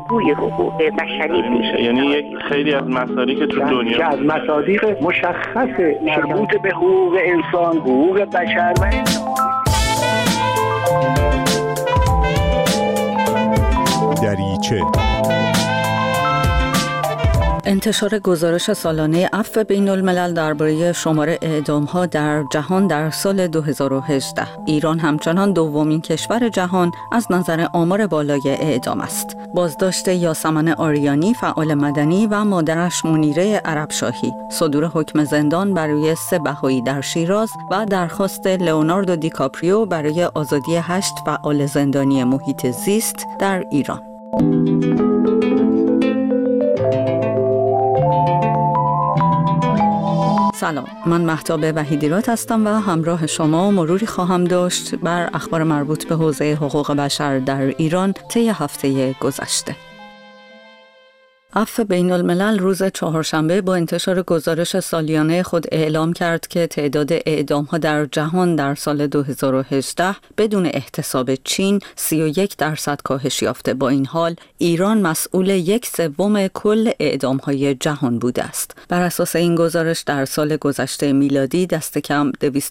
بازگوی حقوق بشری میشه. یعنی یک خیلی از مصادیق تو دنیا از مصادیق مشخص مربوط به حقوق انسان، حقوق بشر و دریچه. انتشار گزارش سالانه عفو بین الملل درباره شمار اعدام‌ها در جهان در سال 2018. ایران همچنان دومین کشور جهان از نظر آمار بالای اعدام است. بازداشت یاسمن آریانی فعال مدنی و مادرش منیره عربشاهی، صدور حکم زندان برای 3 بهایی در شیراز و درخواست لئوناردو دیکاپریو برای آزادی 8 فعال زندانی محیط زیست در ایران. سلام، من مهتاب وحیدیرات هستم و همراه شما مروری خواهم داشت بر اخبار مربوط به حوزه حقوق بشر در ایران طی هفته گذشته. عفو بین الملل روز چهارشنبه با انتشار گزارش سالیانه خود اعلام کرد که تعداد اعدام‌ها در جهان در سال 2018 بدون احتساب چین 31% کاهش یافته. با این حال ایران مسئول 1/3 کل اعدام‌های جهان بوده است. بر اساس این گزارش در سال گذشته میلادی دست کم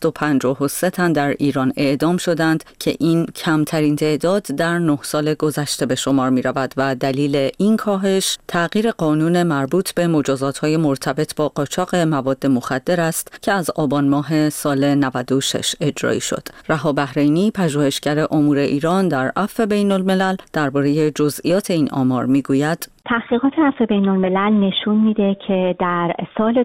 253 تن در ایران اعدام شدند که این کمترین تعداد در 9 سال گذشته به شمار می‌رود و دلیل این کاهش تغییر قانون مربوط به مجازات‌های مرتبط با قاچاق مواد مخدر است که از آبان ماه سال 96 اجرایی شد. رها بحرینی، پژوهشگر امور ایران در عفو بین الملل، درباره جزئیات این آمار میگوید: تحقیقات عفو بین الملل نشون میده که در سال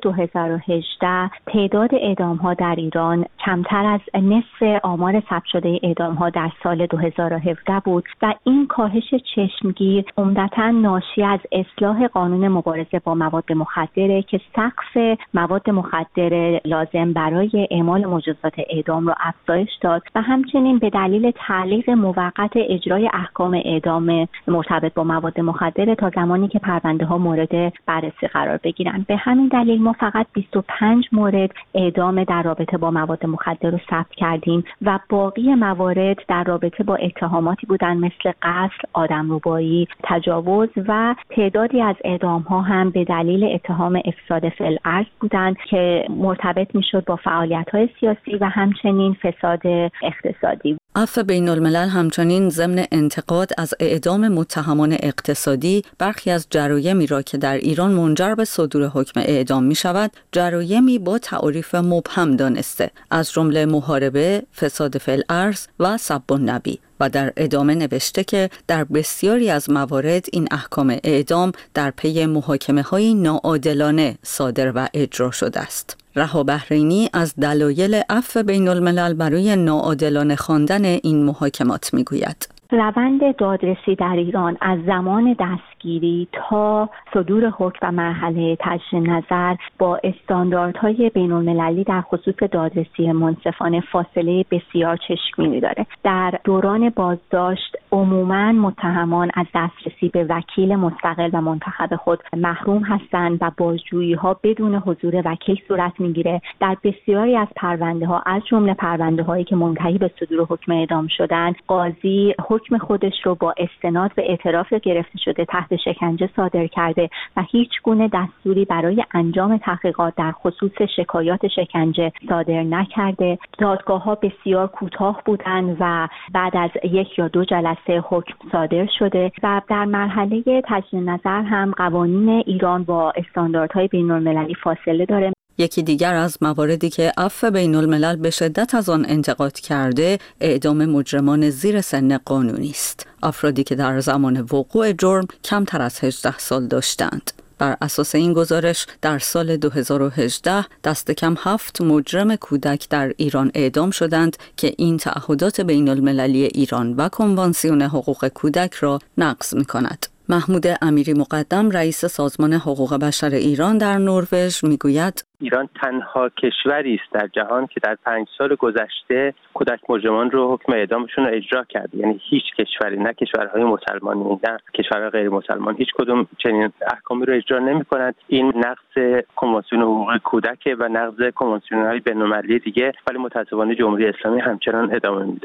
2018 تعداد اعدام‌ها در ایران کمتر از نصف آمار ثبت شده اعدام‌ها در سال 2017 بود و این کاهش چشمگیر عمدتاً ناشی از اصلاح قانون مبارزه با مواد مخدره که سقف مواد مخدر لازم برای اعمال مجازات اعدام را افزایش داد و همچنین به دلیل تعلیق موقت اجرای احکام اعدام مرتبط با مواد مخدر تا زمانی که پرونده ها مورد بررسی قرار بگیرن. به همین دلیل ما فقط 25 مورد اعدام در رابطه با مواد مخدر رو ثبت کردیم و باقی موارد در رابطه با اتهاماتی بودن مثل قتل، آدمربایی، تجاوز و تعدادی از اعدام ها هم به دلیل اتهام افساد فی‌الارض بودند که مرتبط میشد با فعالیت های سیاسی و همچنین فساد اقتصادی. عفو بین الملل همچنین ضمن انتقاد از اعدام متهمان اقتصادی برخی از جرایمی را که در ایران منجر به صدور حکم اعدام می شود جرایمی با تعریف مبهم دانسته، از جمله محاربه، فساد فی‌الارض و سب النبی، و در ادامه نوشته که در بسیاری از موارد این احکام اعدام در پی محاکمه‌های ناعادلانه صادر و اجرا شده است. رها بحرینی از دلایل عفو بین الملل برای ناعادلانه خواندن این محاکمات میگوید: روند دادرسی در ایران از زمان دستگیری تا صدور حکم و مرحله تجدید نظر با استانداردهای بین‌المللی در خصوص دادرسی منصفانه فاصله بسیار چشمگیری داره. در دوران بازداشت عموماً متهمان از دسترسی به وکیل مستقل و منتخب خود محروم هستند و بازجویی‌ها بدون حضور وکیل صورت میگیره. در بسیاری از پرونده‌ها از جمله پرونده‌هایی که منتهی به صدور حکم اعدام شدند، قاضی حکم خودش رو با استناد به اعتراف گرفته شده تحت شکنجه صادر کرده و هیچ گونه دستوری برای انجام تحقیقات در خصوص شکایات شکنجه صادر نکرده. دادگاه‌ها بسیار کوتاه بودند و بعد از 1 یا 2 جلسه حکم صادر شده و در مرحله تجدید نظر هم قوانین ایران با استانداردهای بین‌المللی فاصله داره. یکی دیگر از مواردی که عفو بین الملل به شدت از آن انتقاد کرده، اعدام مجرمان زیر سن قانونی است. افرادی که در زمان وقوع جرم کمتر از 18 سال داشتند. بر اساس این گزارش در سال 2018 دست کم 7 مجرم کودک در ایران اعدام شدند که این تعهدات بین المللی ایران و کنوانسیون حقوق کودک را نقض می‌کند. محمود امیری مقدم، رئیس سازمان حقوق بشر ایران در نروژ، میگوید: ایران تنها کشوری است در جهان که در 5 سال گذشته کودک مجرمان رو حکم اعدامشون رو اجرا کرده. یعنی هیچ کشوری، نه کشورهای مسلمانی نه کشورهای غیر مسلمان، هیچ کدوم چنین احکامی رو اجرا نمی‌کنند. این نقض کنوانسیون حقوق کودک و نقض کنوانسیون‌های بین‌المللی دیگه، ولی متأسفانه جمهوری اسلامی همچنان ادامه میده.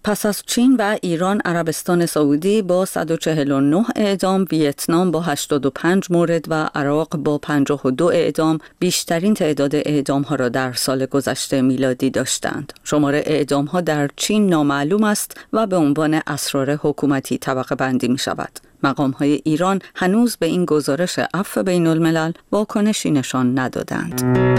پس از چین و ایران، عربستان سعودی با 149 اعدام، ویتنام با 85 مورد و عراق با 52 اعدام بیشترین تعداد اعدام‌ها را در سال گذشته میلادی داشتند. شمار اعدام‌ها در چین نامعلوم است و به عنوان اسرار حکومتی طبقه بندی می‌شود. مقام‌های ایران هنوز به این گزارش عفو بین الملل واکنشی نشان ندادند.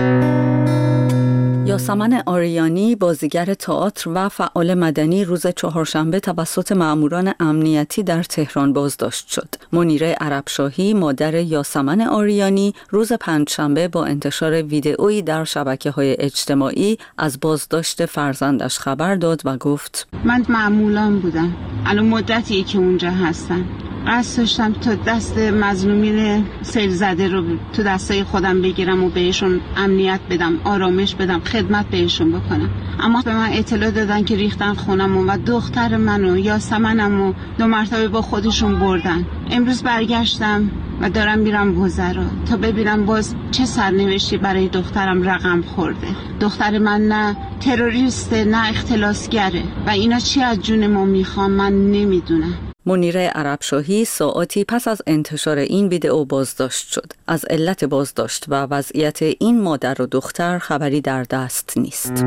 یاسمن آریانی، بازیگر تئاتر و فعال مدنی، روز چهارشنبه توسط مأموران امنیتی در تهران بازداشت شد. منیره عربشاهی، مادر یاسمن آریانی، روز پنجشنبه با انتشار ویدئویی در شبکه‌های اجتماعی از بازداشت فرزندش خبر داد و گفت: من معمولان بودم. الان مدتیه که اونجا هستم. قصد داشتم تا دست مظلومین سیل زده رو تو دستای خودم بگیرم و بهشون امنیت بدم، آرامش بدم، خدمت بهشون بکنم. اما به من اطلاع دادن که ریختن خونم و دختر منو، یاسمنمو 2 مرتبه با خودشون بردن. امروز برگشتم و دارم میرم وزرا تا ببینم باز چه سرنوشتی برای دخترم رقم خورده. دختر من نه تروریسته نه اختلاسگره و اینا چی از جون ما میخوان من نمیدونم. منیره عربشاهی ساعاتی پس از انتشار این ویدئو بازداشت شد. از علت بازداشت و وضعیت این مادر و دختر خبری در دست نیست.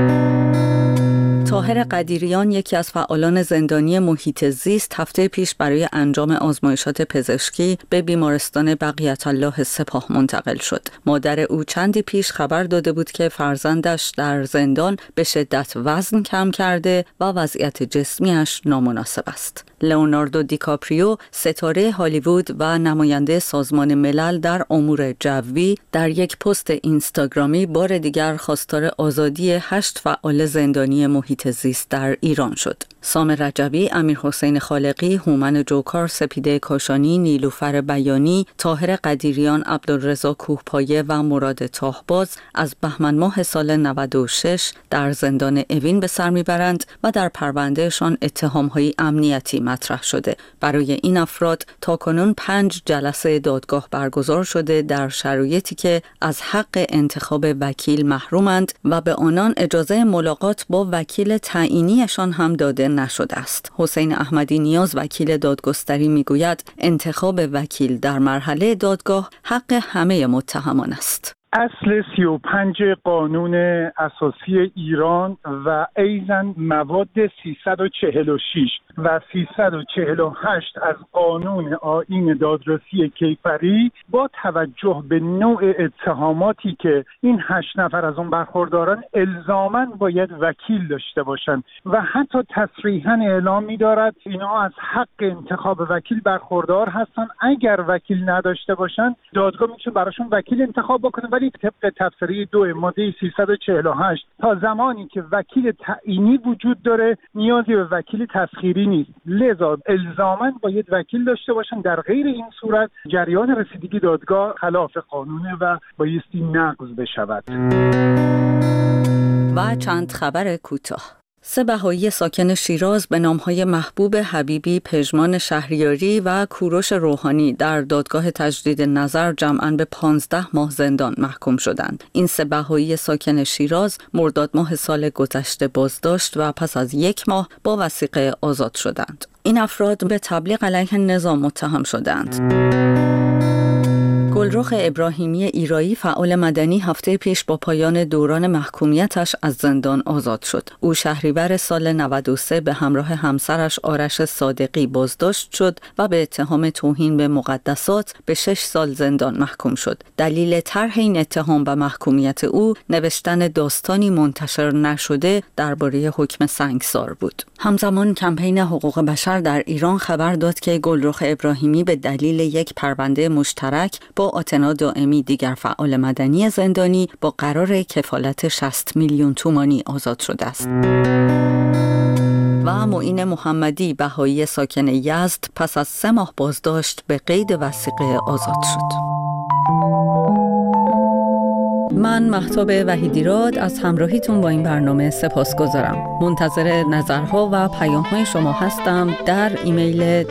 طاهر قدیریان، یکی از فعالان زندانی محیط زیست، هفته پیش برای انجام آزمایشات پزشکی به بیمارستان بقیت الله سپاه منتقل شد. مادر او چندی پیش خبر داده بود که فرزندش در زندان به شدت وزن کم کرده و وضعیت جسمیش نامناسب است. لئوناردو دیکاپریو، ستاره هالیوود و نماینده سازمان ملل در امور جوی، در یک پست اینستاگرامی بار دیگر خواستار آزادی 8 فعال زندانی محیط زیست در ایران شد. سام رجبی، امیرحسین خالقی، هومن جوکار، سپیده کاشانی، نیلوفر بیانی، طاهر قدیریان، عبدالرضا کوهپایه و مراد تاهباز از بهمن ماه سال 96 در زندان اوین به سر میبرند و در پروندهشان اتهام‌های امنیتی مطرح شده. برای این افراد تاکنون 5 جلسه دادگاه برگزار شده در شرایطی که از حق انتخاب وکیل محرومند و به آنان اجازه ملاقات با وکیل تعیینیشان هم داده نشده است. حسین احمدی نیاز، وکیل دادگستری، میگوید انتخاب وکیل در مرحله دادگاه حق همه متهمان است. اصل 35 قانون اساسی ایران و ایضاً مواد 346 و 348 از قانون آیین دادرسی کیفری با توجه به نوع اتهاماتی که این 8 نفر از اون برخوردارن الزاماً باید وکیل داشته باشند و حتی تصریحاً اعلام می‌دارد اینا از حق انتخاب وکیل برخوردار هستن. اگر وکیل نداشته باشند دادگاه میتونه براشون وکیل انتخاب بکنه، ولی طبق تفسیری 2 ماده 348 تا زمانی که وکیل تعیینی وجود داره نیازی به وکیل تسخیری نیست. لذا الزاماً باید وکیل داشته باشن. در غیر این صورت جریان رسیدگی دادگاه خلاف قانونه و بایستی نقض بشود. و چند خبر کوتاه. 3 بهایی ساکن شیراز به نام‌های محبوب حبیبی، پژمان شهریاری و کوروش روحانی در دادگاه تجدید نظر جمعاً به 15 ماه زندان محکوم شدند. این 3 بهایی ساکن شیراز مرداد ماه سال گذشته بازداشت و پس از 1 ماه با وثیقه آزاد شدند. این افراد به تبلیغ علیه نظام متهم شدند. گلرخ ابراهیمی ایرایی، فعال مدنی، هفته پیش با پایان دوران محکومیتش از زندان آزاد شد. او شهریور سال 93 به همراه همسرش آرش صادقی بازداشت شد و به اتهام توهین به مقدسات به 6 سال زندان محکوم شد. دلیل طرح این اتهام و محکومیت او نوشتن داستانی منتشر نشده درباره حکم سنگسار بود. همزمان کمپین حقوق بشر در ایران خبر داد که گلرخ ابراهیمی به دلیل یک پرونده مشترک با آتنا دائمی، دیگر فعال مدنی زندانی، با قرار کفالت 60 میلیون تومانی آزاد شده است. و معین محمدی، بهایی ساکن یزد، پس از 3 ماه بازداشت به قید وثیقه آزاد شد. من مهتاب وحیدیراد از همراهیتون با این برنامه سپاسگزارم. منتظر نظرها و پیام‌های شما هستم در ایمیل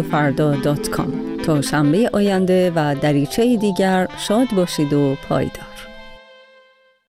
dariche@radiofarda.com. تا شنبه آینده و دریچه دیگر شاد باشید و پایدار.